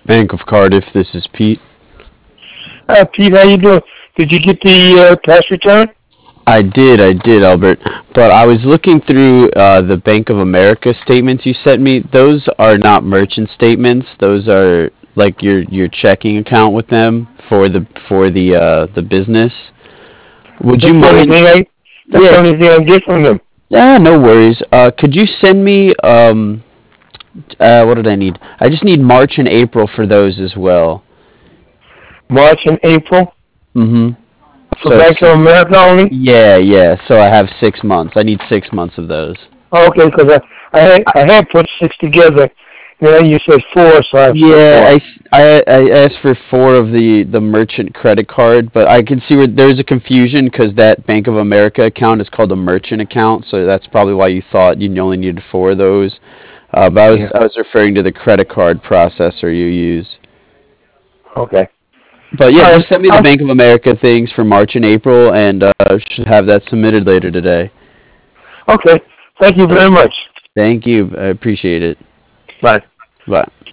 Bank of Cardiff, this is Pete. Pete, how you doing? Did you get the tax return? I did, Albert. But I was looking through the Bank of America statements you sent me. Those are not merchant statements. Those are like your checking account with them for the business. Would you That's the only mind? thing I. That's the Yeah. only thing I get from them. No worries. Could you send me what did I need? I just need March and April for those as well. March and April Mm-hmm. for So Bank of America only. yeah. So I have 6 months. I need 6 months of those. Okay, because I had put six together. Then you said four, so I put Yeah, four. I asked for four of the merchant credit card, but I can see where there's a confusion because that Bank of America account is called a merchant account, so that's probably why you thought you only needed four of those. But I was Yeah. I was referring to the credit card processor you use. Okay. But yeah, All right. just send me the Bank of America things for March and April, and should have that submitted later today. Okay. Thank you very much. Thank you, I appreciate it. Bye. Bye.